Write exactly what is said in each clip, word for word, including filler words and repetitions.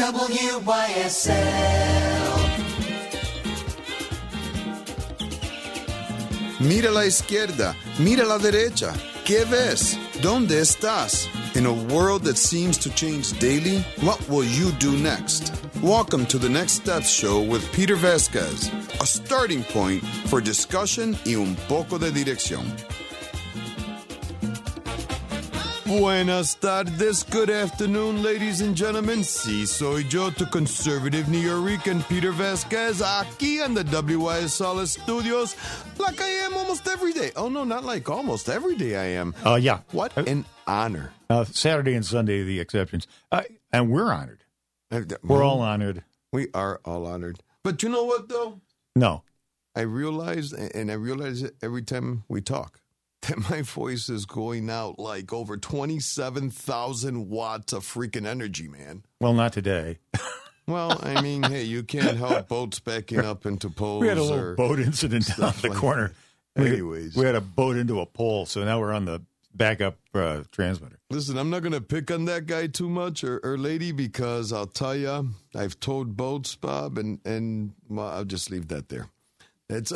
W Y S L. Mira a la izquierda, mira a la derecha. ¿Qué ves? ¿Dónde estás? In a world that seems to change daily, what will you do next? Welcome to the Next Steps Show with Peter Vasquez, a starting point for discussion y un poco de dirección. Buenas tardes, good afternoon, ladies and gentlemen. Sí, soy yo, tu conservative Nuyorican Peter Vasquez, aquí in the W Y S L studios, like I am almost every day. Oh, no, not like almost every day I am. Uh, yeah. What an honor. Uh, Saturday and Sunday, the exceptions. Uh, and we're honored. Uh, We're all honored. We are all honored. But you know what, though? No. I realize, and I realize it every time we talk, that my voice is going out like over twenty-seven thousand watts of freaking energy, man. Well, not today. Well, I mean, hey, you can't help boats backing up into poles. We had a little or boat incident down the like corner. that. We, Anyways. we had a boat into a pole, so now we're on the backup uh, transmitter. Listen, I'm not going to pick on that guy too much or, or lady because I'll tell you, I've towed boats, Bob, and, and well, I'll just leave that there. That's...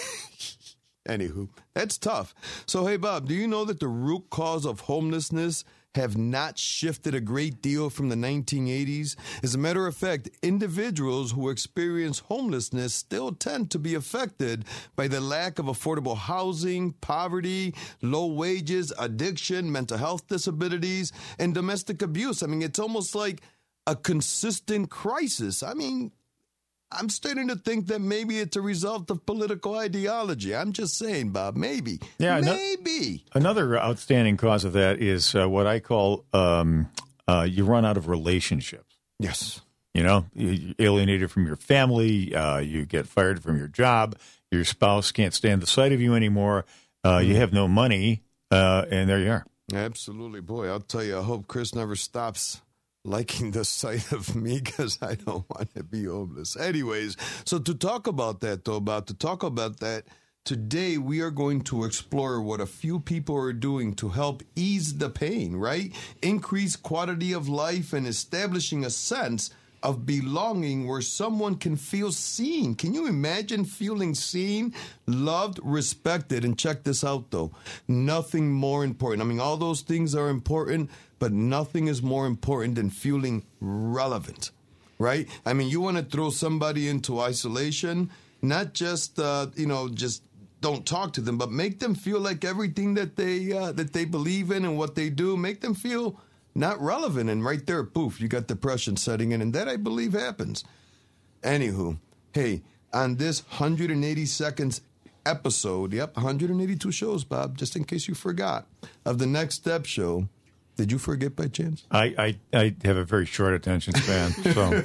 Anywho, that's tough. So, hey, Bob, do you know that the root cause of homelessness have not shifted a great deal from the nineteen eighties? As a matter of fact, individuals who experience homelessness still tend to be affected by the lack of affordable housing, poverty, low wages, addiction, mental health disabilities, and domestic abuse. I mean, it's almost like a consistent crisis. I mean, I'm starting to think that maybe it's a result of political ideology. I'm just saying, Bob, maybe. Yeah, maybe. No, another outstanding cause of that is uh, what I call um, uh, you run out of relationships. Yes. You know, you're alienated from your family, uh, you get fired from your job, your spouse can't stand the sight of you anymore, uh, mm. you have no money, uh, and there you are. Absolutely. Boy, I'll tell you, I hope Chris never stops liking the sight of me because I don't want to be homeless. Anyways, so to talk about that, though, about to talk about that, today we are going to explore what a few people are doing to help ease the pain, right? Increase quality of life and establishing a sense of belonging where someone can feel seen. Can you imagine feeling seen, loved, respected? And check this out, though. Nothing more important. I mean, all those things are important, but nothing is more important than feeling relevant, right? I mean, you want to throw somebody into isolation, not just, uh, you know, just don't talk to them, but make them feel like everything that they uh, that they believe in and what they do, make them feel not relevant. And right there, poof, you got depression setting in. And that, I believe, happens. Anywho, hey, on this one hundred eighty seconds episode, yep, one hundred eighty-two shows, Bob, just in case you forgot, of the Next Step Show. Did you forget by chance? I, I, I have a very short attention span, so.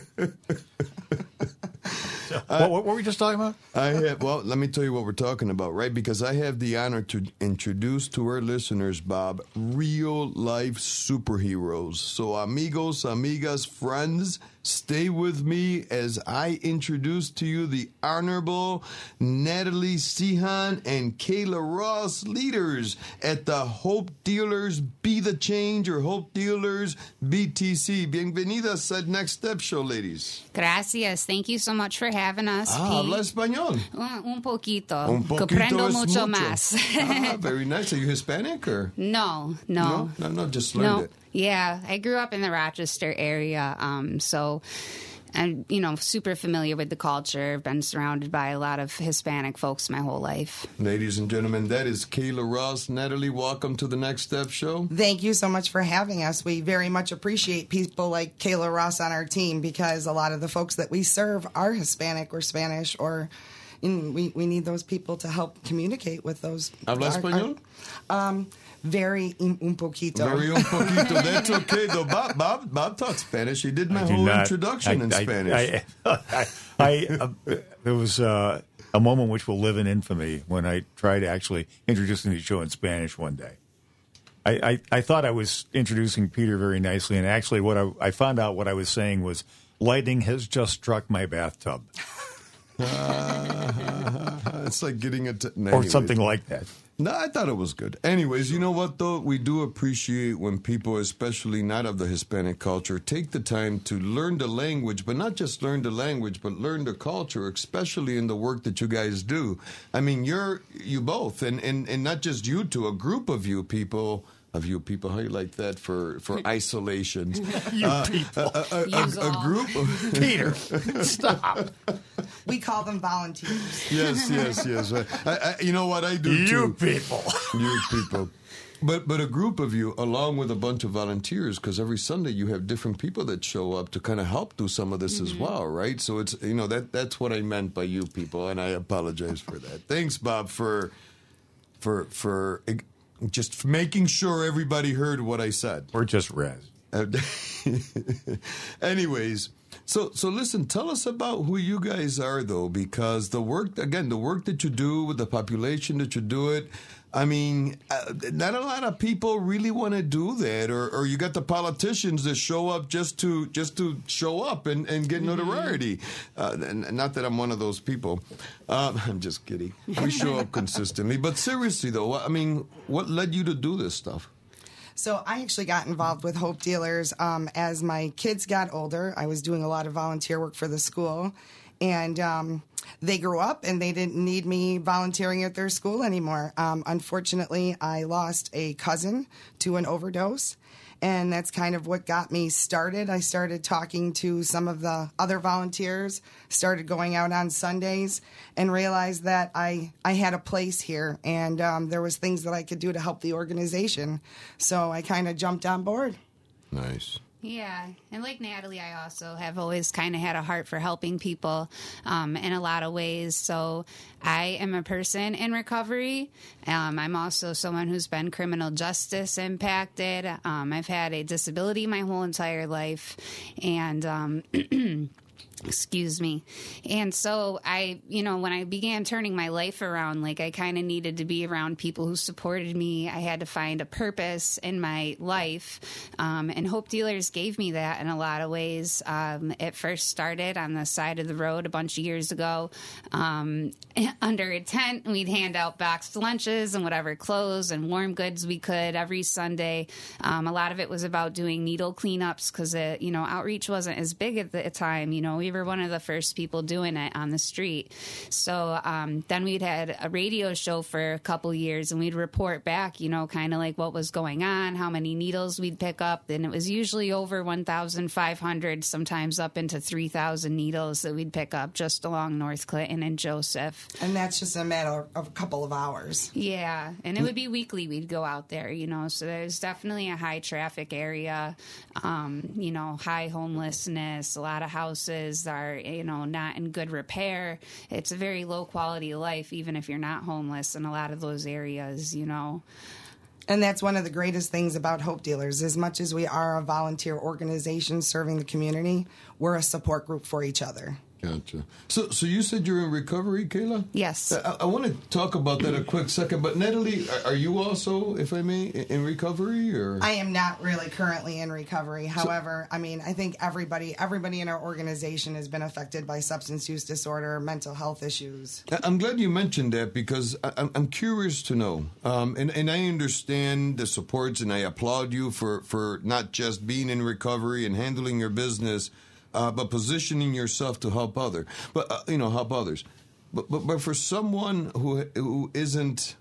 so uh, what, what were we just talking about? I have, well, let me tell you what we're talking about, right? Because I have the honor to introduce to our listeners, Bob, real-life superheroes. So, amigos, amigas, friends, stay with me as I introduce to you the Honorable Natalie Sihan and Kayla Ross, leaders at the Hope Dealers Be the Change or Hope Dealers B T C. Bienvenidas al Next Step Show, ladies. Gracias. Thank you so much for having us, Ah, Pete. habla español. Un, un poquito. Un poquito Comprendo es mucho, mucho. más. Ah, very nice. Are you Hispanic or? No, no. No, no, no, just learned No. it. Yeah, I grew up in the Rochester area, um, so I'm, you know, super familiar with the culture. I've been surrounded by a lot of Hispanic folks my whole life. Ladies and gentlemen, that is Kayla Ross. Natalie, welcome to the Next Step Show. Thank you so much for having us. We very much appreciate people like Kayla Ross on our team because a lot of the folks that we serve are Hispanic or Spanish or... And we, we need those people to help communicate with those. ¿Habla our, español? Our, um, very un, un poquito. Very un poquito. That's okay, though. Bob, Bob, Bob taught Spanish. He did my do whole not, introduction I, in I, Spanish. I, I, I, uh, there was uh, a moment which will live in infamy when I tried actually introducing the show in Spanish one day. I, I, I thought I was introducing Peter very nicely, and actually what I, I found out what I was saying was, lightning has just struck my bathtub. Uh, it's like getting a... T- or something like that. No, I thought it was good. Anyways, you know what, though? We do appreciate when people, especially not of the Hispanic culture, take the time to learn the language, but not just learn the language, but learn the culture, especially in the work that you guys do. I mean, you're, you both, and, and, and not just you two, a group of you people, of you people, how you like that for, for isolation? You uh, people. A, a, a, a, a group of... Peter, stop. We call them volunteers. Yes, yes, yes. I, I, you know what I do You too. people. You people. But but a group of you, along with a bunch of volunteers, because every Sunday you have different people that show up to kind of help do some of this mm-hmm. as well, right? So it's, you know, that that's what I meant by you people, and I apologize for that. Thanks, Bob, for for for just making sure everybody heard what I said. Or just Rez. Anyways, so so listen, tell us about who you guys are, though, because the work, again, the work that you do with the population that you do it, I mean, uh, not a lot of people really want to do that, or, or you got the politicians that show up just to just to show up and, and get notoriety. Uh, and not that I'm one of those people. Uh, I'm just kidding. We show up consistently. But seriously, though, I mean, what led you to do this stuff? So I actually got involved with Hope Dealers um, as my kids got older. I was doing a lot of volunteer work for the school, and um, they grew up and they didn't need me volunteering at their school anymore. Um, unfortunately, I lost a cousin to an overdose, and that's kind of what got me started. I started talking to some of the other volunteers, started going out on Sundays, and realized that I, I had a place here, and um, there was things that I could do to help the organization. So I kind of jumped on board. Nice. Yeah, and like Natalie, I also have always kind of had a heart for helping people um, in a lot of ways. So I am a person in recovery. Um, I'm also someone who's been criminal justice impacted. Um, I've had a disability my whole entire life, and um, excuse me. And so I, you know, when I began turning my life around, like I kind of needed to be around people who supported me. I had to find a purpose in my life. Um, and Hope Dealers gave me that in a lot of ways. Um, it first started on the side of the road a bunch of years ago. Um, under a tent, we'd hand out boxed lunches and whatever clothes and warm goods we could every Sunday. Um, a lot of it was about doing needle cleanups because, you know, outreach wasn't as big at the time. You know, we were one of the first people doing it on the street. So um, then we'd had a radio show for a couple years, and we'd report back, you know, kind of like what was going on, how many needles we'd pick up. And it was usually over one thousand five hundred, sometimes up into three thousand needles that we'd pick up just along North Clinton and Joseph. And that's just a matter of a couple of hours. Yeah, and it would be weekly we'd go out there, you know, so there's definitely a high traffic area, um, you know, high homelessness, a lot of houses are, you know, not in good repair. It's a very low quality of life, even if you're not homeless in a lot of those areas, you know. And that's one of the greatest things about Hope Dealers. As much as we are a volunteer organization serving the community, we're a support group for each other. Gotcha. So, so you said you're in recovery, Kayla? Yes. I, I want to talk about that a quick second. But Natalie, are, are you also, if I may, in, in recovery, or? I am not really currently in recovery. However, so, I mean, I think everybody, everybody in our organization has been affected by substance use disorder, mental health issues. I'm glad you mentioned that because I, I'm, I'm curious to know, um, and and I understand the supports, and I applaud you for for not just being in recovery and handling your business. Uh, but positioning yourself to help other, but uh, you know, help others. But, but but for someone who who isn't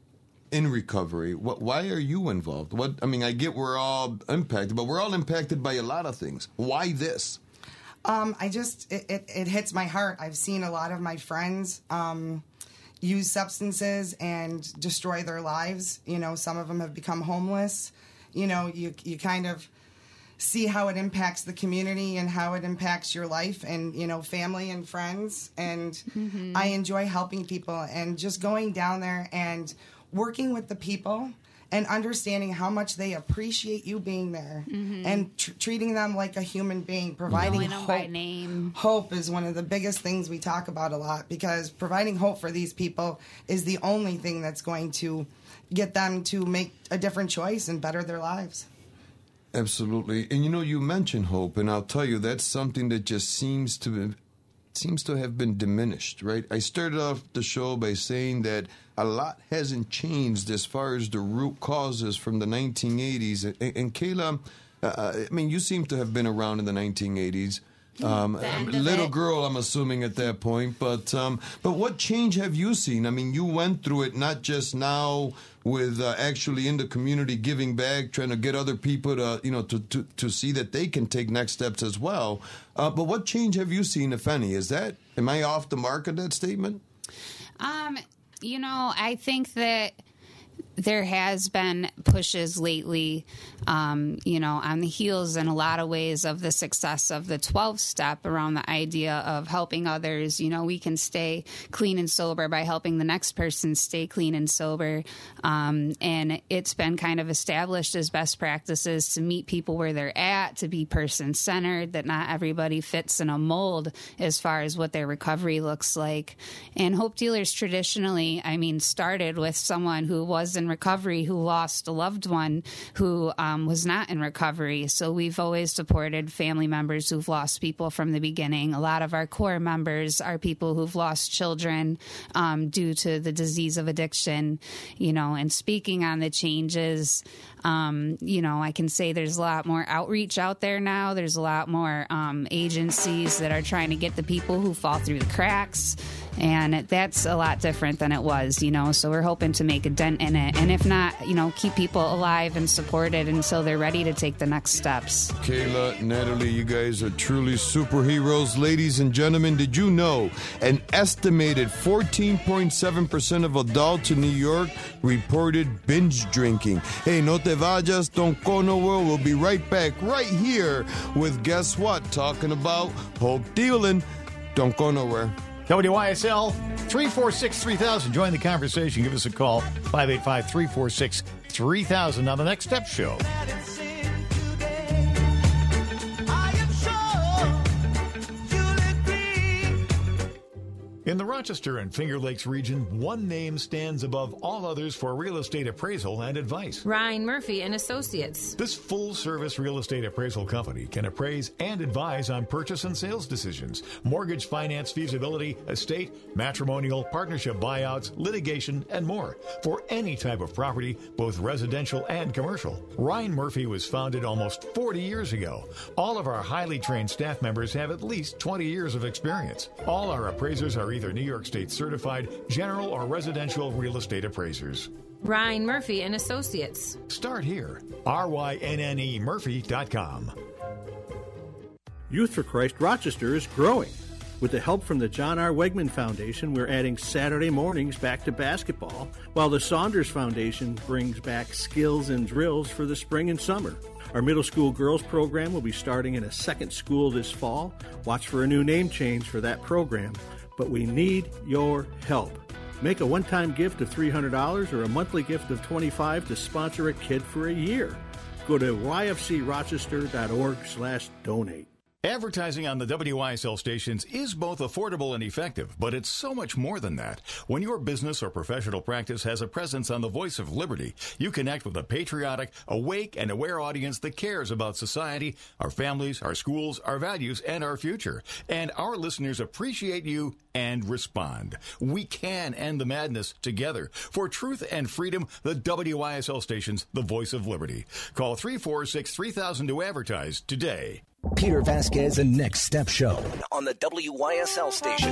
in recovery, what, why are you involved? What I mean, I get we're all impacted, but we're all impacted by a lot of things. Why this? Um, I just it, it, it hits my heart. I've seen a lot of my friends um, use substances and destroy their lives. You know, some of them have become homeless. You know, you you kind of see how it impacts the community and how it impacts your life and, you know, family and friends. And mm-hmm. I enjoy helping people and just going down there and working with the people and understanding how much they appreciate you being there mm-hmm. and tr- treating them like a human being, providing Knowing hope. Them by name. Hope is one of the biggest things we talk about a lot because providing hope for these people is the only thing that's going to get them to make a different choice and better their lives. Absolutely. And, you know, you mentioned hope, and I'll tell you, that's something that just seems to be, seems to have been diminished, right? I started off the show by saying that a lot hasn't changed as far as the root causes from the nineteen eighties. And, and Kayla, uh, I mean, you seem to have been around in the nineteen eighties. Um, little girl, I'm assuming at that point, but um, but what change have you seen? I mean, you went through it not just now with uh, actually in the community giving back, trying to get other people to you know to, to, to see that they can take next steps as well. Uh, but what change have you seen, if any? Is that am I off the mark of that statement? Um, you know, I think that there has been pushes lately, um, you know, on the heels in a lot of ways of the success of the twelve-step around the idea of helping others. You know, we can stay clean and sober by helping the next person stay clean and sober. Um, and it's been kind of established as best practices to meet people where they're at, to be person-centered, that not everybody fits in a mold as far as what their recovery looks like. And Hope Dealers traditionally, I mean, started with someone who was in recovery who lost a loved one who um, was not in recovery. So we've always supported family members who've lost people from the beginning. A lot of our core members are people who've lost children um, due to the disease of addiction, you know, and speaking on the changes, um, you know, I can say there's a lot more outreach out there now. There's a lot more um, agencies that are trying to get the people who fall through the cracks. And that's a lot different than it was, you know, so we're hoping to make a dent in it. And if not, you know, keep people alive and supported until they're ready to take the next steps. Kayla, Natalie, you guys are truly superheroes. Ladies and gentlemen, did you know an estimated fourteen point seven percent of adults in New York reported binge drinking? Hey, no te vayas, don't go nowhere. We'll be right back right here with guess what? Talking about Hope Dealing. Don't go nowhere. W Y S L, three four six, three thousand. Join the conversation. Give us a call, five eight five, three four six, three thousand on the Next Step Show. In the Rochester and Finger Lakes region, one name stands above all others for real estate appraisal and advice. Ryan Murphy and Associates. This full-service real estate appraisal company can appraise and advise on purchase and sales decisions, mortgage finance feasibility, estate, matrimonial, partnership buyouts, litigation, and more for any type of property, both residential and commercial. Ryan Murphy was founded almost forty years ago. All of our highly trained staff members have at least twenty years of experience. All our appraisers are either New York State certified general or residential real estate appraisers. Ryan Murphy and Associates. Start here. R Y N N E Murphy dot com. Youth for Christ Rochester is growing. With the help from the John R. Wegman Foundation, we're adding Saturday mornings back to basketball, while the Saunders Foundation brings back skills and drills for the spring and summer. Our middle school girls program will be starting in a second school this fall. Watch for a new name change for that program. But we need your help. Make a one-time gift of three hundred dollars or a monthly gift of twenty-five dollars to sponsor a kid for a year. Go to y f c rochester dot org slash donate. Advertising on the W Y S L stations is both affordable and effective, but it's so much more than that. When your business or professional practice has a presence on the Voice of Liberty, you connect with a patriotic, awake, and aware audience that cares about society, our families, our schools, our values, and our future. And our listeners appreciate you and respond. We can end the madness together. For truth and freedom, the W Y S L stations, the Voice of Liberty. Call three four six, three thousand to advertise today. Peter Vasquez and Next Step Show on the W Y S L station.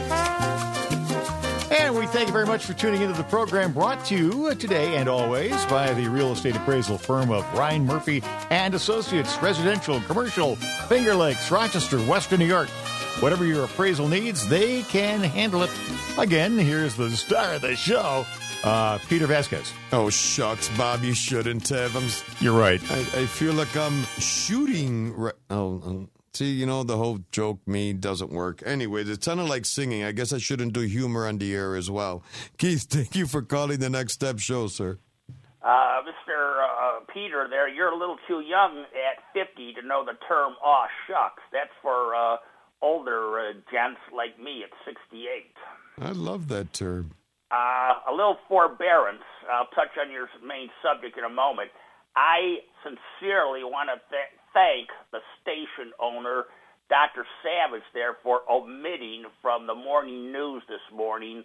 And we thank you very much for tuning into the program, brought to you today and always by the real estate appraisal firm of Ryan Murphy and Associates, residential, commercial, Finger Lakes, Rochester, Western New York. Whatever your appraisal needs, they can handle it. Again, here's the star of the show, uh, Peter Vasquez. Oh, shucks, Bob, you shouldn't have. I'm, You're right. I, I feel like I'm shooting. Right, oh, um, see, you know, the whole joke me doesn't work. Anyways, it sounded like singing. I guess I shouldn't do humor on the air as well. Keith, thank you for calling the Next Step Show, sir. Uh, Mister Uh, Peter there, you're a little too young at fifty to know the term, aw, shucks. That's for uh, older uh, gents like me at sixty-eight. I love that term. Uh, a little forbearance. I'll touch on your main subject in a moment. I sincerely want to th- thank the station owner, Doctor Savage, there, for omitting from the morning news this morning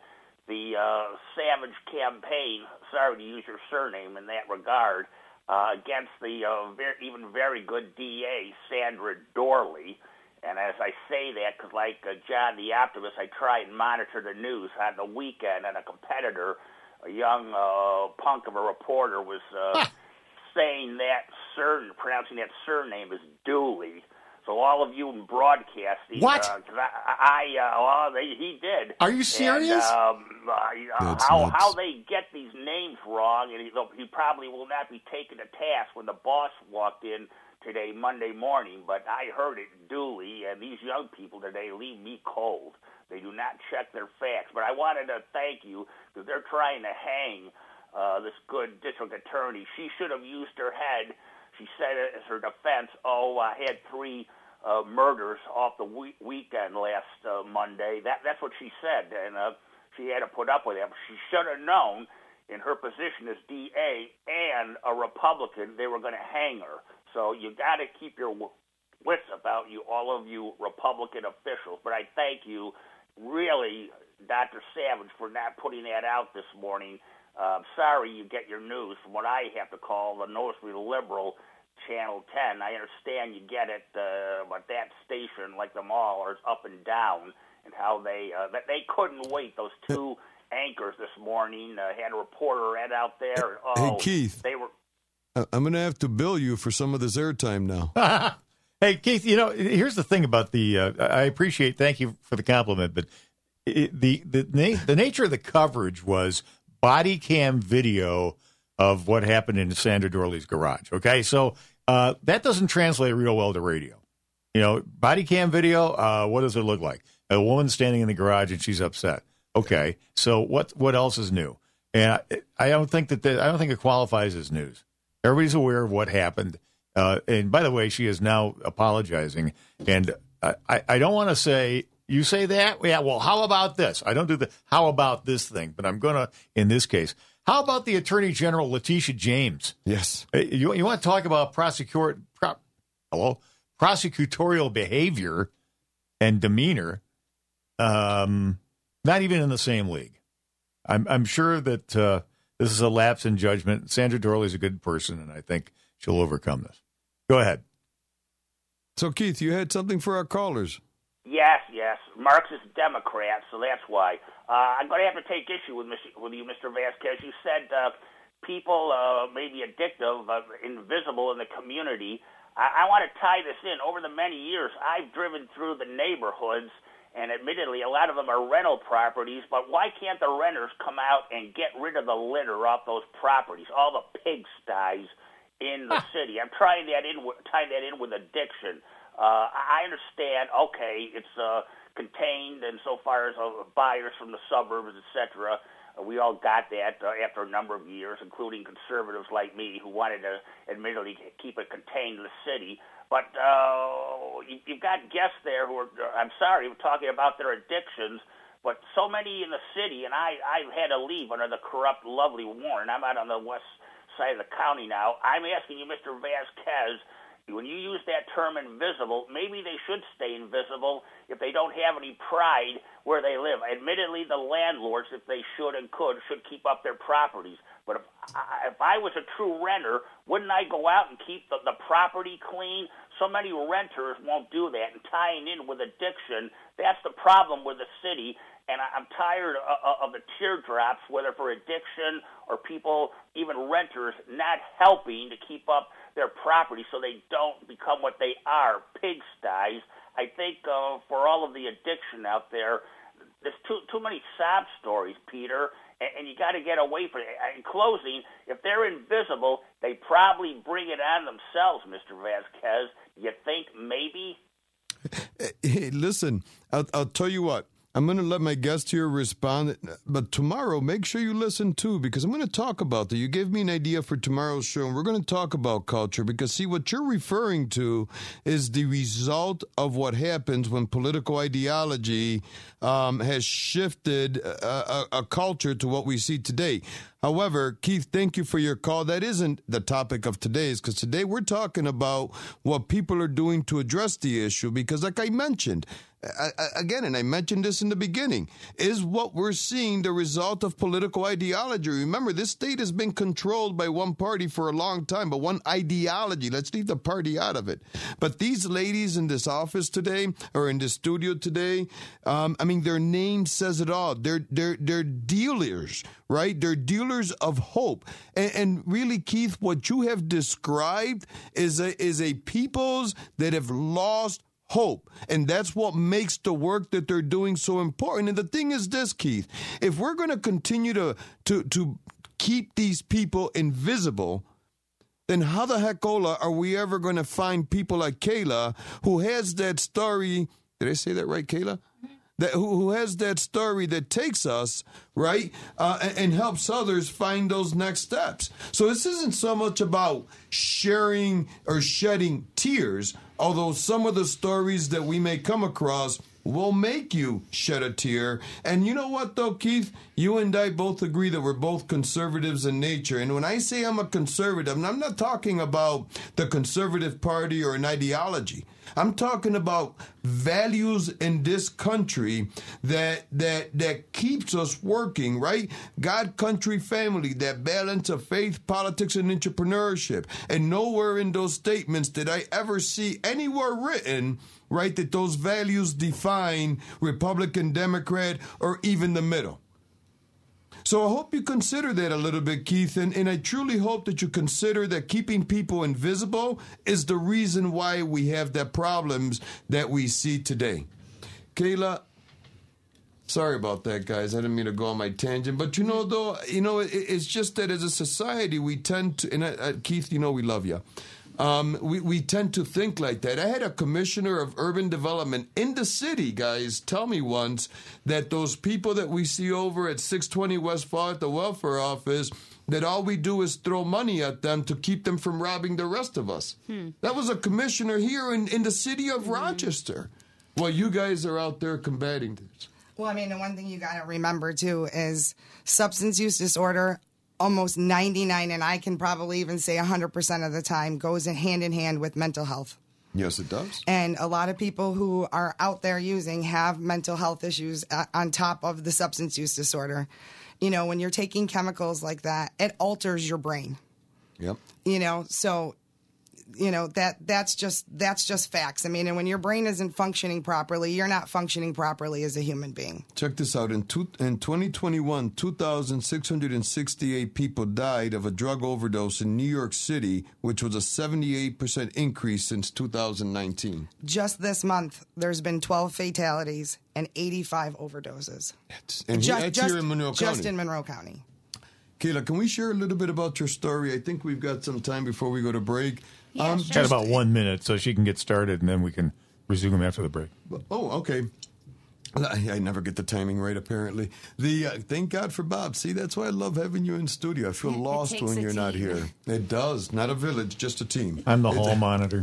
the uh, Savage campaign, sorry to use your surname in that regard, uh, against the uh, very, even very good D A, Sandra Dorley. And as I say that, because like uh, John the Optimist, I try and monitor the news on the weekend, and a competitor, a young uh, punk of a reporter, was uh, saying that sur- pronouncing that surname is Dooley. So all of you in broadcasting, what? Uh, 'cause I, I uh, well, they, he did. Are you serious? And, um, uh, how how they get these names wrong, and he, he probably will not be taken to task when the boss walked in today, Monday morning. But I heard it duly, and these young people today leave me cold. They do not check their facts. But I wanted to thank you because they're trying to hang uh, this good district attorney. She should have used her head. She said as her defense, oh, I had three uh, murders off the we- weekend last uh, Monday. That That's what she said, and uh, she had to put up with that. But she should have known in her position as D A and a Republican, they were going to hang her. So you got to keep your wits about you, all of you Republican officials. But I thank you, really, Doctor Savage, for not putting that out this morning. Uh, sorry you get your news from what I have to call the noticeably liberal Channel ten. I understand you get it, uh, but that station, like them all, are up and down, and how they uh, that they couldn't wait. Those two anchors this morning uh, had a reporter right out there. Oh, hey, Keith. They were. I'm going to have to bill you for some of this airtime now. Hey, Keith, you know, here's the thing about the, uh, I appreciate, thank you for the compliment, but it, the, the, na- the nature of the coverage was body cam video of what happened in Sandra Dorley's garage. Okay. So, uh, that doesn't translate real well to radio. You know, body cam video, uh, what does it look like? A woman standing in the garage and she's upset. Okay. So what, what else is new? And I, I don't think that, the, I don't think it qualifies as news. Everybody's aware of what happened. Uh, and by the way, she is now apologizing. And I, I, I don't want to say, you say that? Yeah, well, how about this? I don't do the how about this thing, but I'm going to, in this case, how about the Attorney General, Letitia James? Yes. You, you want to talk about prosecute, pro, hello, prosecutorial behavior and demeanor? Um, not even in the same league. I'm, I'm sure that uh, this is a lapse in judgment. Sandra Dorley's a good person, and I think she'll overcome this. Go ahead. So, Keith, you had something for our callers. Yes, yes. Marxist Democrats, so that's why. Uh, I'm going to have to take issue with, with you, Mister Vasquez. You said uh, people uh, may be addictive, uh, invisible in the community. I, I want to tie this in. Over the many years, I've driven through the neighborhoods, and admittedly, a lot of them are rental properties, but why can't the renters come out and get rid of the litter off those properties, all the pigsties in the city? I'm trying that in, tying that in with addiction. Uh, I understand, okay, it's uh, contained, and so far as uh, buyers from the suburbs, et cetera, uh, we all got that uh, after a number of years, including conservatives like me who wanted to admittedly keep it contained in the city. But uh, you, you've got guests there who are, I'm sorry, we're talking about their addictions, but so many in the city, and I, I've had to leave under the corrupt, lovely Warren. I'm out on the west side of the county now. I'm asking you, Mister Vasquez, when you use that term invisible, maybe they should stay invisible if they don't have any pride where they live. Admittedly, the landlords, if they should and could, should keep up their properties. But if I, if I was a true renter, wouldn't I go out and keep the, the property clean? So many renters won't do that. And tying in with addiction, that's the problem with the city. And I, I'm tired of, of the teardrops, whether for addiction or people, even renters, not helping to keep up their property so they don't become what they are, pigsties. I think uh, for all of the addiction out there, there's too too many sob stories, Peter, and, and you got to get away from it. In closing, if they're invisible, they probably bring it on themselves, Mister Vasquez. You think maybe? Hey, listen, I'll, I'll tell you what. I'm going to let my guest here respond, but tomorrow, make sure you listen too, because I'm going to talk about that. You gave me an idea for tomorrow's show, and we're going to talk about culture, because, see, what you're referring to is the result of what happens when political ideology um, has shifted a, a, a culture to what we see today. However, Keith, thank you for your call. That isn't the topic of today's, because today we're talking about what people are doing to address the issue, because like I mentioned, I, I, again, and I mentioned this in the beginning, is what we're seeing the result of political ideology. Remember, this state has been controlled by one party for a long time, but one ideology. Let's leave the party out of it. But these ladies in this office today, or in this studio today, um, I mean, their name says it all. They're they're they're dealers, right? They're dealers of hope. And, and really, Keith, what you have described is a is a peoples that have lost hope. And that's what makes the work that they're doing so important. And the thing is this, Keith, if we're going to continue to to to keep these people invisible, then how the heck, Ola, are we ever going to find people like Kayla, who has that story? Did I say that right, Kayla? That who, who has that story that takes us, right, uh, and, and helps others find those next steps. So this isn't so much about sharing or shedding tears, although some of the stories that we may come across will make you shed a tear. And you know what, though, Keith? You and I both agree that we're both conservatives in nature. And when I say I'm a conservative, I'm not talking about the conservative party or an ideology. I'm talking about values in this country that that that keeps us working, right? God, country, family, that balance of faith, politics, and entrepreneurship. And nowhere in those statements did I ever see anywhere written, right, that those values define Republican, Democrat, or even the middle. So I hope you consider that a little bit, Keith, and, and I truly hope that you consider that keeping people invisible is the reason why we have the problems that we see today. Kayla, sorry about that, guys. I didn't mean to go on my tangent, but you know, though, you know, it, it's just that as a society, we tend to, and I, I, Keith, you know, we love you. Um, we, we tend to think like that. I had a commissioner of urban development in the city, guys, tell me once that those people that we see over at six twenty West Fall at the welfare office, that all we do is throw money at them to keep them from robbing the rest of us. Hmm. That was a commissioner here in, in the city of hmm. Rochester. Well, you guys are out there combating this. Well, I mean, the one thing you got to remember, too, is substance use disorder, almost ninety-nine, and I can probably even say one hundred percent of the time, goes in hand in hand with mental health. Yes, it does. And a lot of people who are out there using have mental health issues on top of the substance use disorder. You know, when you're taking chemicals like that, it alters your brain. Yep. You know, so, you know, that that's just that's just facts. I mean, and when your brain isn't functioning properly, you're not functioning properly as a human being. Check this out. In, two, in twenty twenty-one, two thousand six hundred sixty-eight people died of a drug overdose in New York City, which was a seventy-eight percent increase since two thousand nineteen. Just this month, there's been twelve fatalities and eighty-five overdoses. That's, and just, he, that's just, here in Monroe County. Just in Monroe County. Kayla, can we share a little bit about your story? I think we've got some time before we go to break. Yeah, um, sure. Got about one minute, so she can get started, and then we can resume after the break. Oh, okay. I, I never get the timing right, apparently. The uh, thank God for Bob. See, that's why I love having you in studio. I feel lost when you're not here. It does. Not a village, just a team. I'm the hall monitor.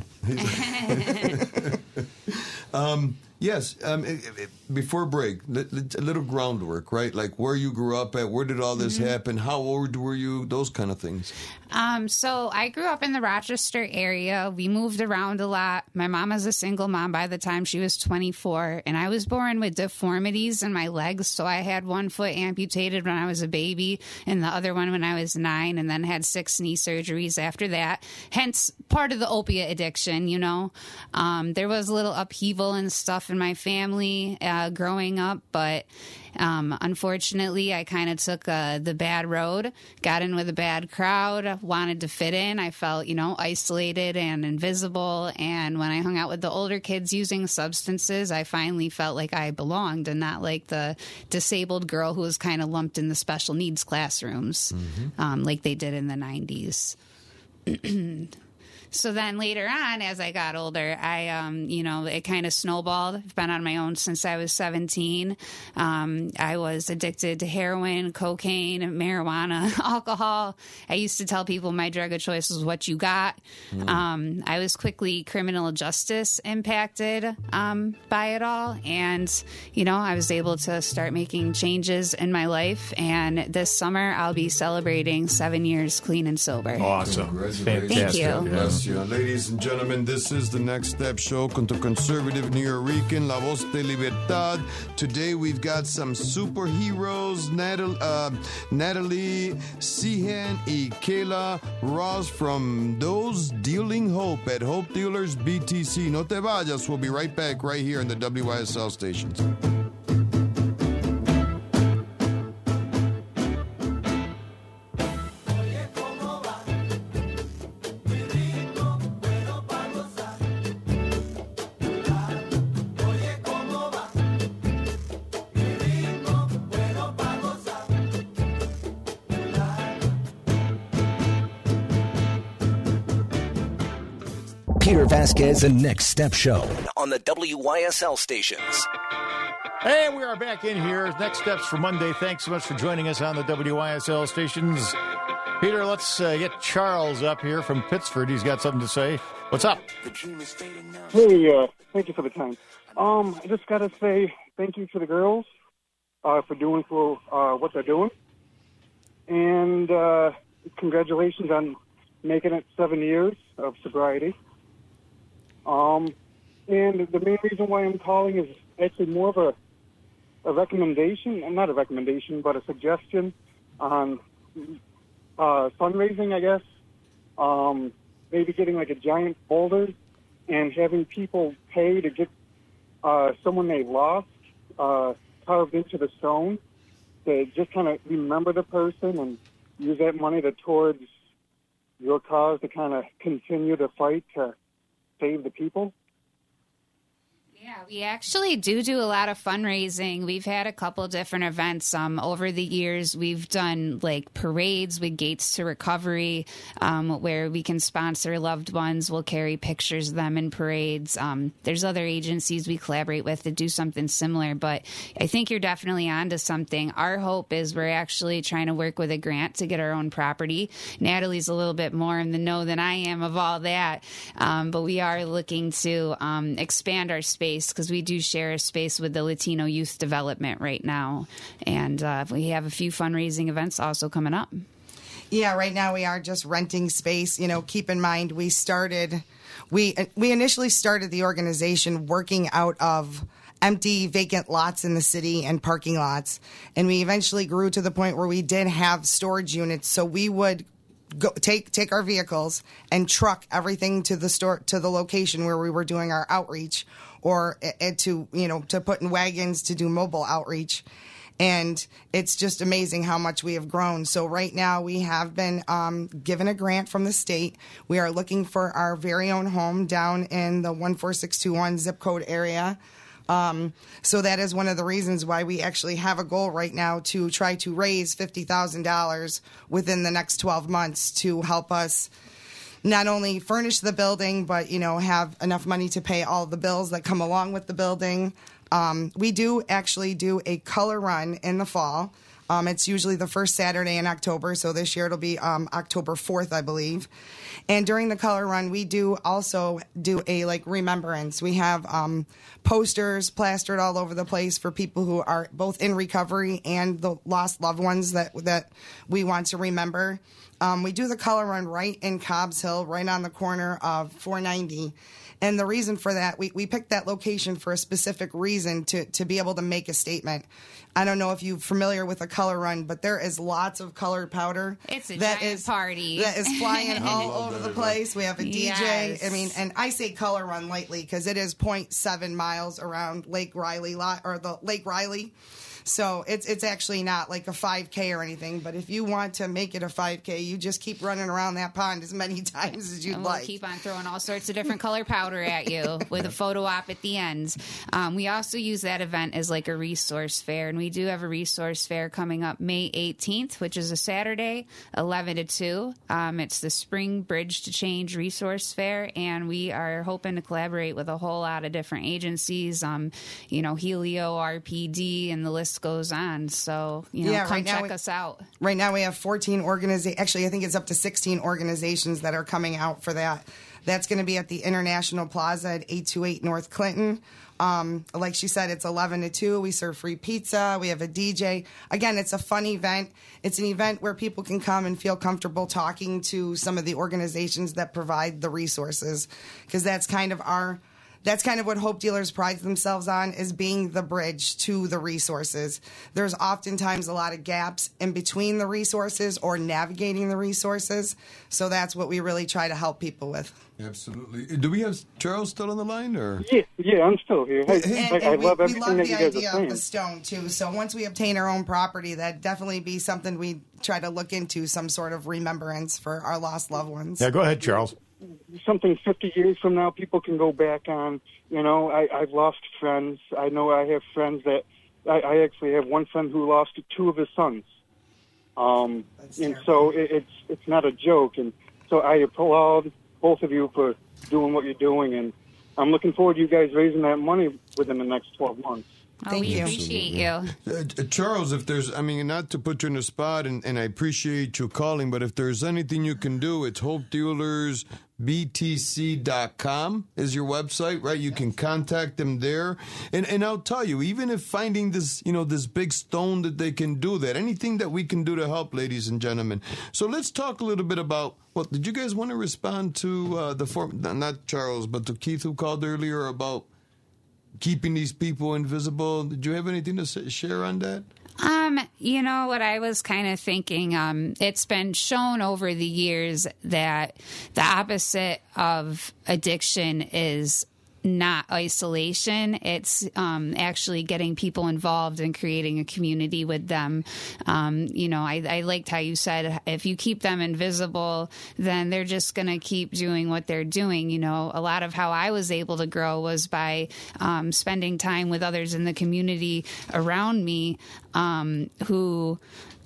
um, yes. Um, it, it, before break, a little groundwork, right? Like where you grew up at, where did all this mm-hmm. happen? How old were you? Those kind of things. Um, so I grew up in the Rochester area. We moved around a lot. My mom was a single mom by the time she was twenty-four, and I was born with deformities in my legs. So I had one foot amputated when I was a baby and the other one when I was nine, and then had six knee surgeries after that. Hence part of the opiate addiction, you know. Um, there was a little upheaval and stuff in my family uh, growing up, but um, unfortunately I kind of took uh, the bad road, got in with a bad crowd, wanted to fit in. I felt, you know, isolated and invisible. And when I hung out with the older kids using substances, I finally felt like I belonged and not like the disabled girl who was kind of lumped in the special needs classrooms, mm-hmm. um, like they did in the nineties. So then later on, as I got older, I, um, you know, it kind of snowballed. I've been on my own since I was seventeen. Um, I was addicted to heroin, cocaine, marijuana, alcohol. I used to tell people my drug of choice was what you got. Mm. Um, I was quickly criminal justice impacted um, by it all. And, you know, I was able to start making changes in my life. And this summer, I'll be celebrating seven years clean and sober. Awesome. Thank you. Bless información. Ladies and gentlemen, this is the Next Step Show con tu conservative Nuyorican, La Voz de Libertad. Today we've got some superheroes, Natalie, uh, Natalie Sehan y Kayla Ross from Those Dealing Hope at Hope Dealers B T C. No te vayas. We'll be right back right here in the W Y S L stations. Peter Vasquez and Next Step Show on the W Y S L stations. Hey, we are back in here. Next Steps for Monday. Thanks so much for joining us on the W Y S L stations. Peter, let's uh, get Charles up here from Pittsford. He's got something to say. What's up? Hey, uh, thank you for the time. Um, I just got to say thank you to the girls uh, for doing for uh, what they're doing. And uh, congratulations on making it seven years of sobriety. Um, and the main reason why I'm calling is actually more of a, a recommendation, not a recommendation, but a suggestion on uh, fundraising, I guess. Um, maybe getting like a giant folder and having people pay to get uh, someone they lost uh, carved into the stone to just kind of remember the person and use that money to towards your cause to kind of continue the fight to save the people. Yeah, we actually do do a lot of fundraising. We've had a couple different events um, over the years. We've done like parades with Gates to Recovery, um, where we can sponsor loved ones. We'll carry pictures of them in parades. Um, there's other agencies we collaborate with that do something similar, but I think you're definitely onto something. Our hope is we're actually trying to work with a grant to get our own property. Natalie's a little bit more in the know than I am of all that, um, but we are looking to um, expand our space, because we do share a space with the Latino Youth Development right now. And uh, we have a few fundraising events also coming up. Yeah, right now we are just renting space. You know, keep in mind we started, we we initially started the organization working out of empty vacant lots in the city and parking lots. And we eventually grew to the point where we did have storage units. So we would go take take our vehicles and truck everything to the store, to the location where we were doing our outreach, or uh, to, you know, to put in wagons to do mobile outreach. And it's just amazing how much we have grown. So right now we have been um, given a grant from the state. We are looking for our very own home down in the one four six two one zip code area. Um, so that is one of the reasons why we actually have a goal right now to try to raise fifty thousand dollars within the next twelve months to help us not only furnish the building, but, you know, have enough money to pay all the bills that come along with the building. Um, we do actually do a color run in the fall. Um, it's usually the first Saturday in October, so this year it'll be um, October fourth, I believe. And during the color run, we do also do a, like, remembrance. We have um, posters plastered all over the place for people who are both in recovery and the lost loved ones that that we want to remember. Um, we do the color run right in Cobbs Hill, right on the corner of four ninety. And the reason for that, we, we picked that location for a specific reason, to, to be able to make a statement. I don't know if you're familiar with a color run, but there is lots of colored powder. It's a that giant is, party. That is flying all over the place. We have a D J. Yes. I mean, and I say color run lightly because it is zero point seven miles around Lake Riley, lot or the Lake Riley. So it's it's actually not like a five K or anything, but if you want to make it a five K, you just keep running around that pond as many times as you'd and we'll like. keep on throwing all sorts of different color powder at you with a photo op at the end. Um, we also use that event as like a resource fair, and we do have a resource fair coming up May eighteenth, which is a Saturday, eleven to two. Um, it's the Spring Bridge to Change Resource Fair, and we are hoping to collaborate with a whole lot of different agencies, um, you know, Helio, R P D, and the list goes on. So, you know, Yeah, come right now check we- us out. Right now we have fourteen organizations. Actually, I think it's up to sixteen organizations that are coming out for that. That's going to be at the International Plaza at eight twenty-eight North Clinton. Um, like she said, it's eleven to two. We serve free pizza. We have a D J. Again, it's a fun event. It's an event where people can come and feel comfortable talking to some of the organizations that provide the resources, because that's kind of our... That's kind of what Hope Dealers prides themselves on, is being the bridge to the resources. There's oftentimes a lot of gaps in between the resources or navigating the resources. So that's what we really try to help people with. Absolutely. Do we have Charles still on the line? Or Yeah, yeah, I'm still here. I, And, I, and I we, love we everything love that the you guys idea are of saying. the stone, too. So once we obtain our own property, that'd definitely be something we try to look into, some sort of remembrance for our lost loved ones. Yeah, go ahead, Charles. Something fifty years from now people can go back on. You know, I, I've lost friends. I know I have friends that, I, I actually have one friend who lost two of his sons. Um, and so it, it's it's not a joke. And so I applaud both of you for doing what you're doing. And I'm looking forward to you guys raising that money within the next twelve months. Oh, Thank we you. appreciate you. Uh, Charles, if there's, I mean, not to put you in the spot, and, and I appreciate you calling, but if there's anything you can do, it's hope dealers b t c dot com is your website, right? You can contact them there. And and I'll tell you, even if finding this, you know, this big stone that they can do that, anything that we can do to help, ladies and gentlemen. So let's talk a little bit about, well, did you guys want to respond to uh, the, form, not Charles, but to Keith, who called earlier about keeping these people invisible? Did you have anything to say, share on that? Um, you know what I was kind of thinking, um, it's been shown over the years that the opposite of addiction is not isolation. It's um, actually getting people involved and creating a community with them. Um, you know, I, I liked how you said, if you keep them invisible, then they're just going to keep doing what they're doing. You know, a lot of how I was able to grow was by um, spending time with others in the community around me um, who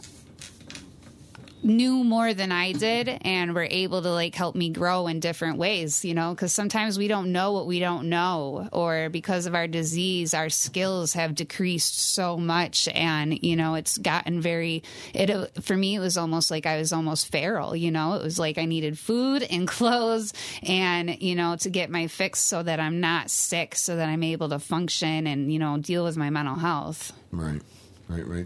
knew more than I did and were able to like help me grow in different ways, you know, because sometimes we don't know what we don't know, or because of our disease, our skills have decreased so much. And, you know, it's gotten very, it, for me, it was almost like I was almost feral, you know, it was like I needed food and clothes and, you know, to get my fix so that I'm not sick, so that I'm able to function and, you know, deal with my mental health. Right, right, right.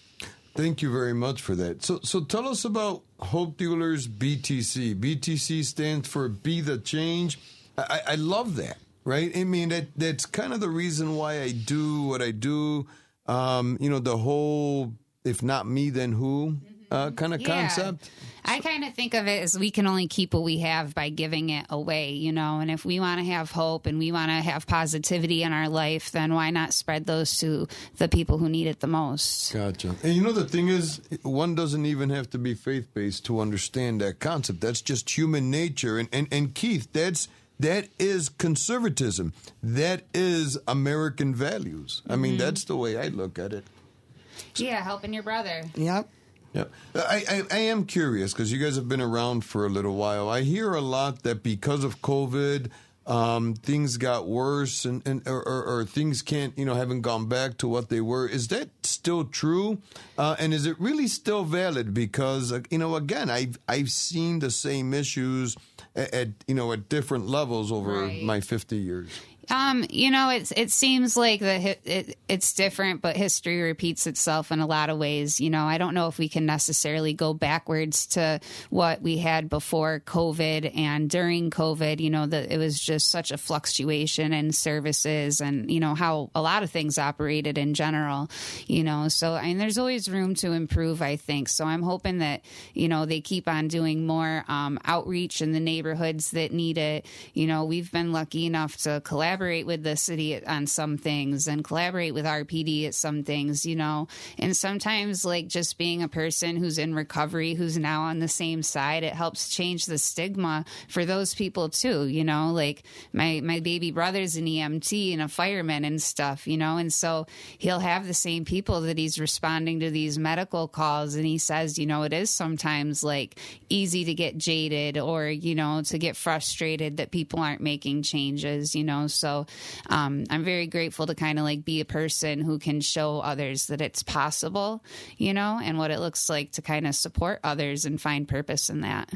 Thank you very much for that. So, so tell us about Hope Dealers B T C. B T C stands for Be the Change. I, I love that, right? I mean, that that's kind of the reason why I do what I do. Um, you know, the whole "if not me, then who" uh, kind of Yeah. concept. I kind of think of it as we can only keep what we have by giving it away, you know, and if we want to have hope and we want to have positivity in our life, then why not spread those to the people who need it the most? Gotcha. And you know, the thing is, one doesn't even have to be faith-based to understand that concept. That's just human nature. And, and, and Keith, that's that is conservatism. That is American values. I mean, Mhm. that's the way I look at it. Yeah, helping your brother. Yep. Yeah, I, I, I am curious because you guys have been around for a little while. I hear a lot that because of COVID, um, things got worse and, and or, or, or things can't, you know, haven't gone back to what they were. Is that still true? Uh, and is it really still valid? Because, uh, you know, again, I've, I've seen the same issues at, at you know, at different levels over Right. my fifty years. Um, you know, it's it seems like the hi- it, it's different, but history repeats itself in a lot of ways. You know, I don't know if we can necessarily go backwards to what we had before COVID and during COVID. You know, that it was just such a fluctuation in services and you know how a lot of things operated in general. You know, so I mean, there's always room to improve, I think. So I'm hoping that you know they keep on doing more um, outreach in the neighborhoods that need it. You know, we've been lucky enough to collaborate with the city on some things and collaborate with R P D at some things, you know, and sometimes like just being a person who's in recovery, who's now on the same side, it helps change the stigma for those people too, you know, like my, my baby brother's an E M T and a fireman and stuff, you know, and so he'll have the same people that he's responding to these medical calls. And he says, you know, it is sometimes like easy to get jaded or, you know, to get frustrated that people aren't making changes, you know, so So um, I'm very grateful to kind of like be a person who can show others that it's possible, you know, and what it looks like to kind of support others and find purpose in that.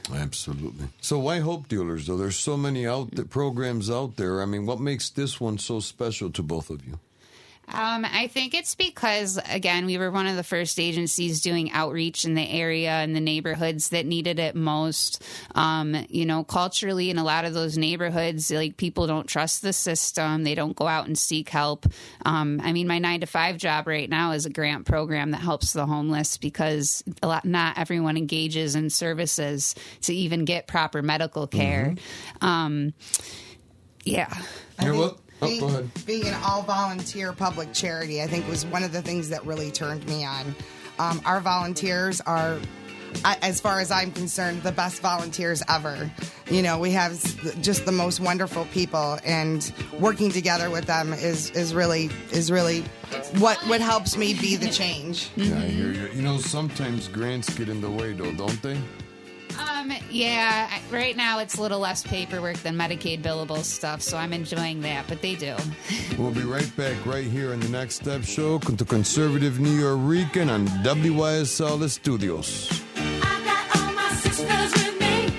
Absolutely. So why Hope Dealers, though? There's so many out th- programs out there. I mean, what makes this one so special to both of you? Um, I think it's because, again, we were one of the first agencies doing outreach in the area and the neighborhoods that needed it most. Um, you know, culturally, in a lot of those neighborhoods, like, people don't trust the system. They don't go out and seek help. Um, I mean, my nine to five job right now is a grant program that helps the homeless because a lot, not everyone engages in services to even get proper medical care. Mm-hmm. Um, yeah. You're what? Oh, being, go ahead. being an all-volunteer public charity, I think, was one of the things that really turned me on. Um, our volunteers are, as far as I'm concerned, the best volunteers ever. You know, we have just the most wonderful people, and working together with them is, is really is really what what helps me be the change. Yeah, I hear you. You know, sometimes grants get in the way, though, don't they? Um, yeah, I- right now it's a little less paperwork than Medicaid billable stuff, so I'm enjoying that, but they do. We'll be right back right here in the Next Step Show to Conservative New York Rican on W Y S L Studios. I got all my sisters with me.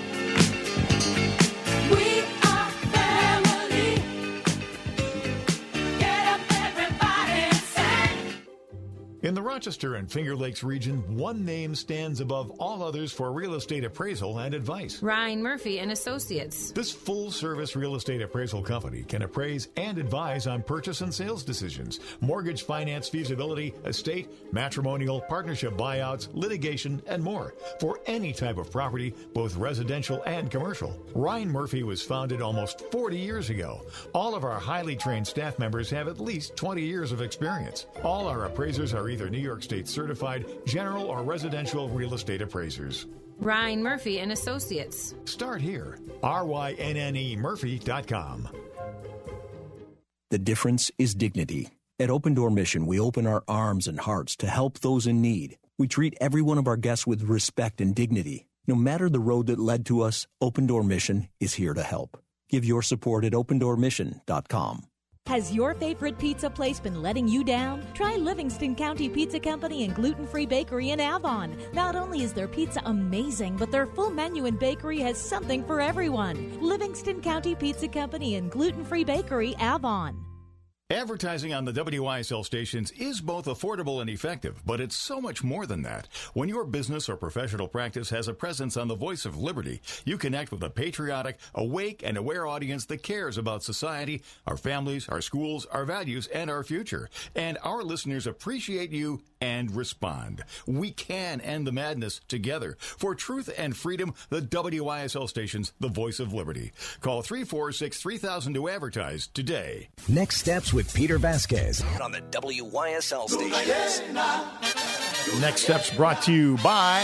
We are family. Get up, everybody, and sing. In the Rochester and Finger Lakes region, one name stands above all others for real estate appraisal and advice. Ryan Murphy and Associates. This full-service real estate appraisal company can appraise and advise on purchase and sales decisions, mortgage finance feasibility, estate, matrimonial, partnership buyouts, litigation, and more for any type of property, both residential and commercial. Ryan Murphy was founded almost forty years ago. All of our highly trained staff members have at least twenty years of experience. All our appraisers are either New York State certified general or residential real estate appraisers. Ryan Murphy and Associates. Start here. R Y N N E Murphy dot com. The difference is dignity. At Open Door Mission, we open our arms and hearts to help those in need. We treat every one of our guests with respect and dignity. No matter the road that led to us, Open Door Mission is here to help. Give your support at open door mission dot com. Has your favorite pizza place been letting you down? Try Livingston County Pizza Company and Gluten Free Bakery in Avon. Not only is their pizza amazing, but their full menu and bakery has something for everyone. Livingston County Pizza Company and Gluten Free Bakery, Avon. Advertising on the W Y S L stations is both affordable and effective, but it's so much more than that. When your business or professional practice has a presence on the Voice of Liberty, you connect with a patriotic, awake, and aware audience that cares about society, our families, our schools, our values, and our future. And our listeners appreciate you and respond. We can end the madness together. For truth and freedom, the W Y S L stations, the Voice of Liberty. Call three four six, three thousand to advertise today. Next Steps with Peter Vasquez on the W Y S L stations. Next Steps brought to you by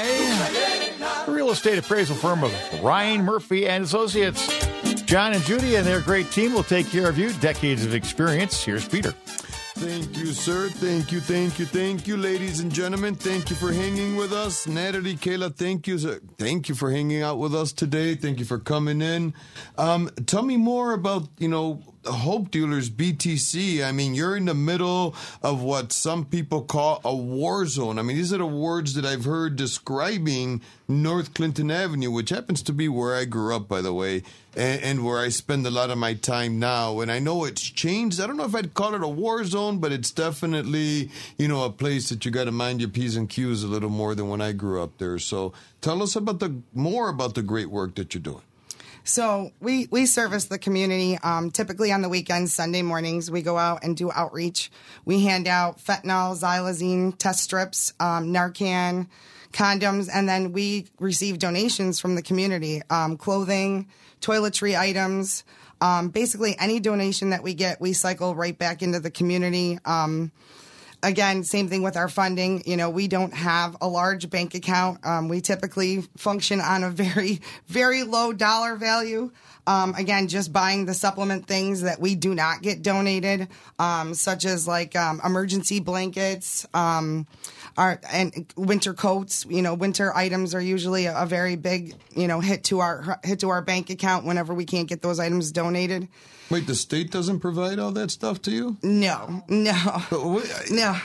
the real estate appraisal firm of Ryan Murphy and Associates. John and Judy and their great team will take care of you. Decades of experience. Here's Peter. Thank you, sir. Thank you, thank you, thank you, ladies and gentlemen. Thank you for hanging with us. Natalie, Kayla, thank you. Sir. Thank you for hanging out with us today. Thank you for coming in. Um, tell me more about, you know, Hope Dealers, B T C. I mean, you're in the middle of what some people call a war zone. I mean, these are the words that I've heard describing North Clinton Avenue, which happens to be where I grew up, by the way, and, and where I spend a lot of my time now. And I know it's changed. I don't know if I'd call it a war zone, but it's definitely, you know, a place that you got to mind your P's and Q's a little more than when I grew up there. So tell us about the more about the great work that you're doing. So we, we service the community. Um, typically on the weekends, Sunday mornings, we go out and do outreach. We hand out fentanyl, xylazine, test strips, um, Narcan, condoms, and then we receive donations from the community, um, clothing, toiletry items. Um, basically, any donation that we get, we cycle right back into the community. Um, Again, same thing with our funding. You know, we don't have a large bank account. Um, we typically function on a very, very low dollar value. Um, again, just buying the supplement things that we do not get donated, um, such as like um, emergency blankets, um, our and winter coats. You know, winter items are usually a, a very big, you know, hit to our hit to our bank account whenever we can't get those items donated. Wait, the state doesn't provide all that stuff to you? No, no, no.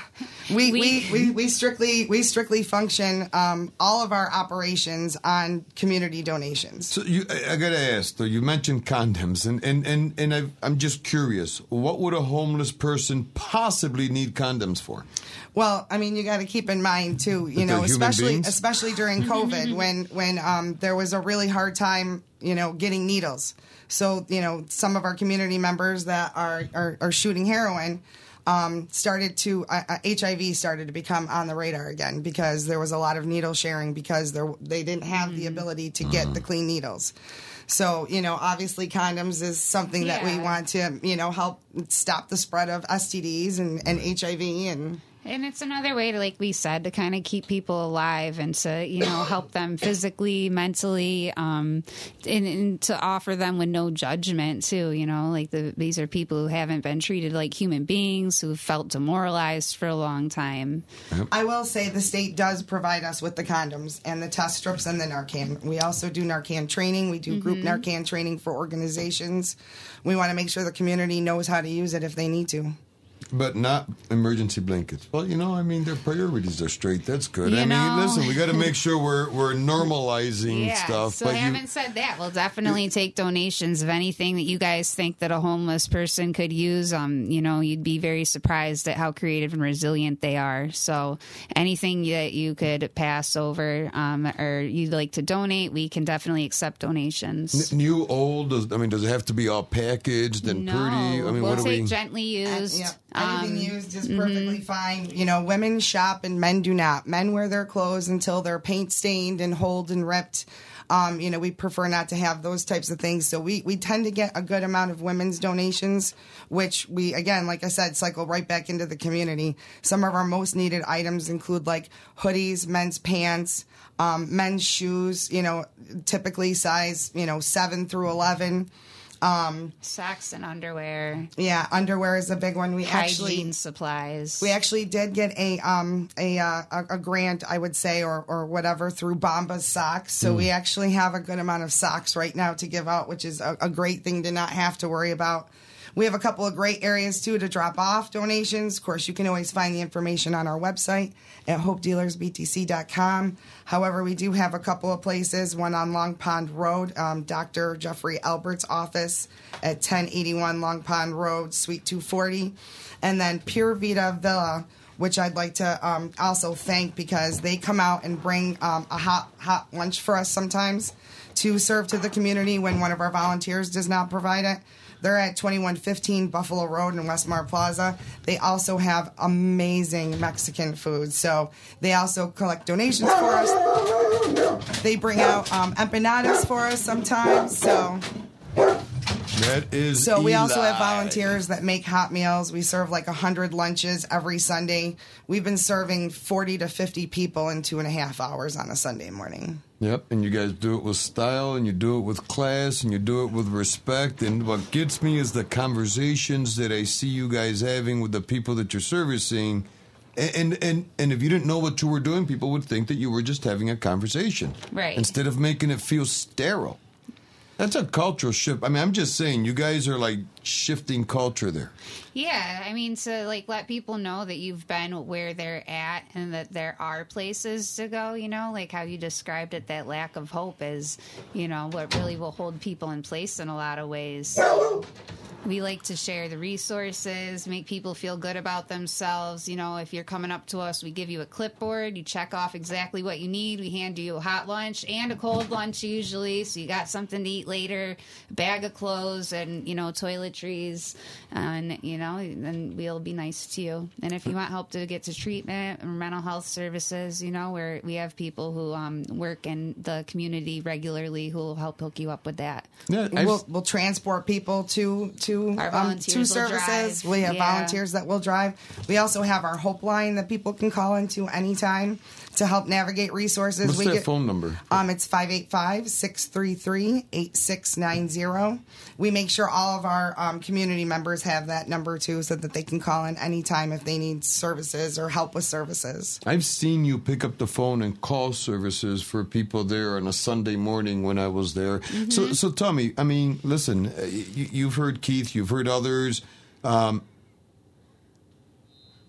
We, We- we, we, we strictly we strictly function um, all of our operations on community donations. So you, I, I gotta ask though. You mentioned condoms, and and and and I've, I'm just curious. What would a homeless person possibly need condoms for? Well, I mean, you got to keep in mind too. You That know, they're human especially beings? especially during COVID when when um, there was a really hard time, you know, getting needles. So you know, some of our community members that are are, are shooting heroin. Um, started to uh, uh, H I V started to become on the radar again because there was a lot of needle sharing because there they didn't have the ability to get the clean needles. So you know, obviously, condoms is something that we Yeah. want to you know help stop the spread of S T Ds and, and H I V and. And it's another way to, like we said, to kind of keep people alive and to, you know, help them physically, mentally, um, and, and to offer them with no judgment too. You know, like the, these are people who haven't been treated like human beings, who felt demoralized for a long time. I will say the state does provide us with the condoms and the test strips and the Narcan. We also do Narcan training. We do group Mhm. Narcan training for organizations. We want to make sure the community knows how to use it if they need to. But not emergency blankets. Well, you know, I mean, their priorities are straight. That's good. You I mean, know. listen, we got to make sure we're we're normalizing Yeah, stuff. so but you, having said that, we'll definitely take donations of anything that you guys think that a homeless person could use. Um, you know, you'd be very surprised at how creative and resilient they are. So anything that you could pass over um, or you'd like to donate, we can definitely accept donations. n- new, old. Does, I mean, does it have to be all packaged and no, pretty? I mean, we'll what do take we? gently used. Yeah, anything Um, used is perfectly fine. You know, women shop and men do not. Men wear their clothes until they're paint stained and holed and ripped. Um, you know, we prefer not to have those types of things. So we, we tend to get a good amount of women's donations, which we, again, like I said, cycle right back into the community. Some of our most needed items include like hoodies, men's pants, um, men's shoes, you know, typically size, you know, seven through eleven. Um, Socks and underwear. Yeah, underwear is a big one. We Hygiene actually supplies. we actually did get a um a uh, a, a grant, I would say, or or whatever through Bomba's socks. So Mm. we actually have a good amount of socks right now to give out, which is a, a great thing to not have to worry about. We have a couple of great areas too to drop off donations. Of course, you can always find the information on our website at hope dealers b t c dot com. However, we do have a couple of places, one on Long Pond Road, um, Doctor Jeffrey Albert's office at ten eighty-one Long Pond Road, Suite two forty. And then Pure Vita Villa, which I'd like to um, also thank because they come out and bring um, a hot, hot lunch for us sometimes to serve to the community when one of our volunteers does not provide it. They're at twenty-one fifteen Buffalo Road in Westmar Plaza. They also have amazing Mexican food. So they also collect donations for us. They bring out um, empanadas for us sometimes. So That is. so we also have Eli. volunteers that make hot meals. We serve like one hundred lunches every Sunday. We've been serving forty to fifty people in two and a half hours on a Sunday morning. Yep, and you guys do it with style, and you do it with class, and you do it with respect. And what gets me is the conversations that I see you guys having with the people that you're servicing. And, and and and if you didn't know what you were doing, people would think that you were just having a conversation, Right. Instead of making it feel sterile. That's a cultural shift. I mean, I'm just saying, you guys are like shifting culture there. Yeah, I mean, to like let people know that you've been where they're at and that there are places to go, you know, like how you described it, that lack of hope is, you know, what really will hold people in place in a lot of ways. We like to share the resources, make people feel good about themselves. You know, if you're coming up to us, we give you a clipboard, you check off exactly what you need. We hand you a hot lunch and a cold lunch usually, so you got something to eat later, a bag of clothes and, you know, toiletries, and, you know, then we'll be nice to you. And if you want help to get to treatment or mental health services, you know, where we have people who um, work in the community regularly who will help hook you up with that. Yeah, I've- We'll, we'll transport people to to Our um, volunteers to will services. drive. We have Yeah. volunteers that will drive. We also have our Hope line that people can call into anytime to help navigate resources. What's we that get, phone number? Um, it's five eight five, six three three, eight six nine zero. We make sure all of our um, community members have that number too, so that they can call in anytime if they need services or help with services. I've seen you pick up the phone and call services for people there on a Sunday morning when I was there. So, so tell me, I mean, listen, uh, you, you've heard Keith, you've heard others. Um,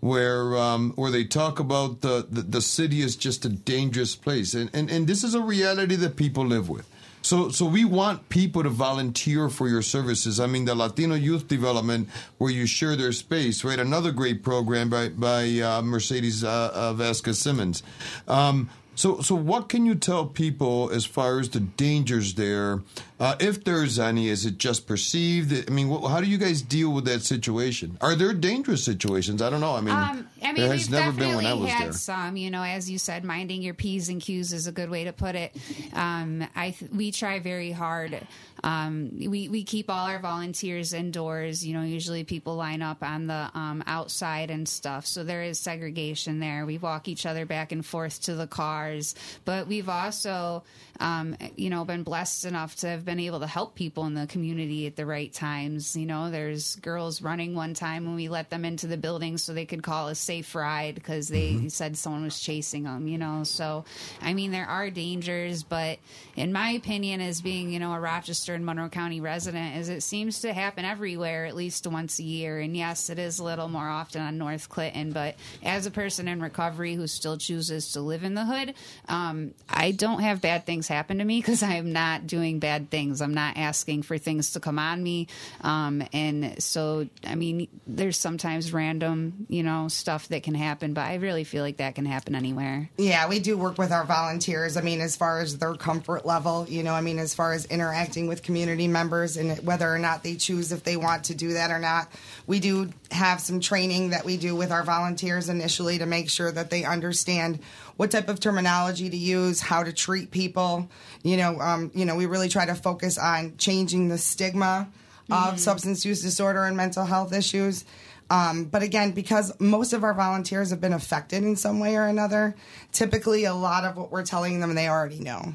where um, where they talk about the, the, the city is just a dangerous place. And, and, and this is a reality that people live with. So so we want people to volunteer for your services. I mean, the Latino Youth Development, where you share their space, right? Another great program by, by uh, Mercedes uh, uh, Vasquez Simmons. Um, so so what can you tell people as far as the dangers there? Uh, if there's any, is it just perceived? I mean, wh- how do you guys deal with that situation? Are there dangerous situations? I don't know. I mean, Um, I mean, there has we've never been when I definitely was had there. some, you know, as you said, minding your P's and Q's is a good way to put it. Um, I th- we try very hard. Um, we, we keep all our volunteers indoors. You know, usually people line up on the um, outside and stuff. So there is segregation there. We walk each other back and forth to the cars. But we've also, um, you know, been blessed enough to have been able to help people in the community at the right times. You know, there's girls running one time when we let them into the building so they could call a safe ride because they Mm-hmm. said someone was chasing them, you know. So, I mean, there are dangers, but in my opinion, as being, you know, a Rochester and Monroe County resident, is it seems to happen everywhere at least once a year. And yes, it is a little more often on North Clinton, but as a person in recovery who still chooses to live in the hood, um, I don't have bad things happen to me because I am not doing bad things. I'm not asking for things to come on me. Um, and so, I mean, there's sometimes random, you know, stuff that can happen, but I really feel like that can happen anywhere. Yeah, we do work with our volunteers. I mean, as far as their comfort level, you know, I mean, as far as interacting with community members and whether or not they choose if they want to do that or not. We do have some training that we do with our volunteers initially to make sure that they understand what type of terminology to use, how to treat people. You know, um, you know, we really try to focus on changing the stigma of substance use disorder and mental health issues. Um, but again, because most of our volunteers have been affected in some way or another, typically a lot of what we're telling them they already know.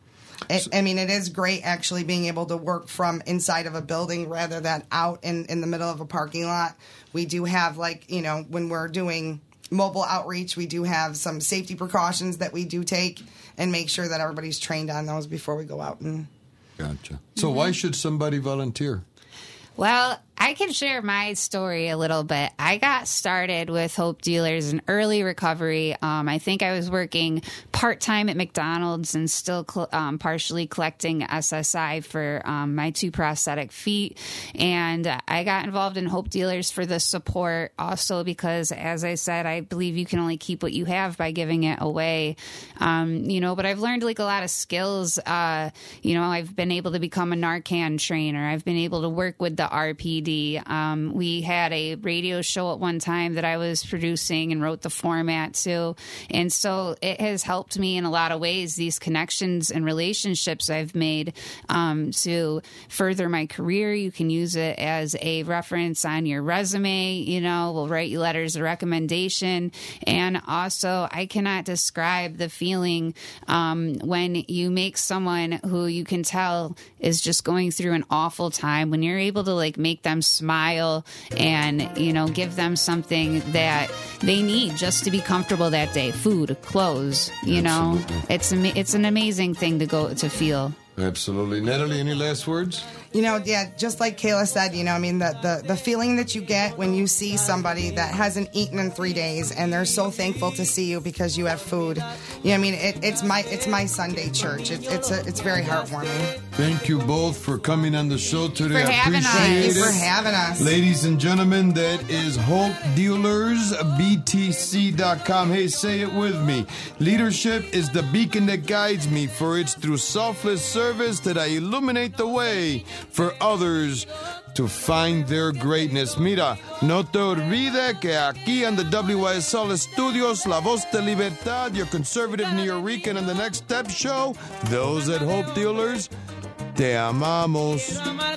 It, I mean, it is great actually being able to work from inside of a building rather than out in, in the middle of a parking lot. We do have, like, you know, when we're doing mobile outreach, we do have some safety precautions that we do take and make sure that everybody's trained on those before we go out. And Gotcha. So why should somebody volunteer? Well, I can share my story a little bit. I got started with Hope Dealers in early recovery. Um, I think I was working part-time at McDonald's and still cl- um, partially collecting S S I for um, my two prosthetic feet. And I got involved in Hope Dealers for the support also because, as I said, I believe you can only keep what you have by giving it away. Um, you know, but I've learned like a lot of skills. Uh, you know, I've been able to become a Narcan trainer. I've been able to work with the R P D. Um, we had a radio show at one time that I was producing and wrote the format to. And so it has helped me in a lot of ways, these connections and relationships I've made um, to further my career. You can use it as a reference on your resume. You know, we'll write you letters of recommendation. And also, I cannot describe the feeling um, when you make someone who you can tell is just going through an awful time, when you're able to like make them smile and, you know, give them something that they need just to be comfortable that day. Food, clothes, you know, it's ama- it's an amazing thing to go to feel. Absolutely. Natalie, any last words? You know, yeah, just like Kayla said, you know, I mean, the, the, the feeling that you get when you see somebody that hasn't eaten in three days and they're so thankful to see you because you have food. You know, I mean, it, it's my it's my Sunday church. It, it's a, it's very heartwarming. Thank you both for coming on the show today. For I having us. appreciate Thank you it. for having us. Ladies and gentlemen, that is Hope Dealers B T C dot com. Hey, say it with me. Leadership is the beacon that guides me, for it's through selfless service that I illuminate the way for others to find their greatness. Mira, no te olvides que aquí en the W Y S L Studios, La Voz de Libertad, your conservative Nuyorican, and the Next Step Show, those at Hope Dealers, te amamos.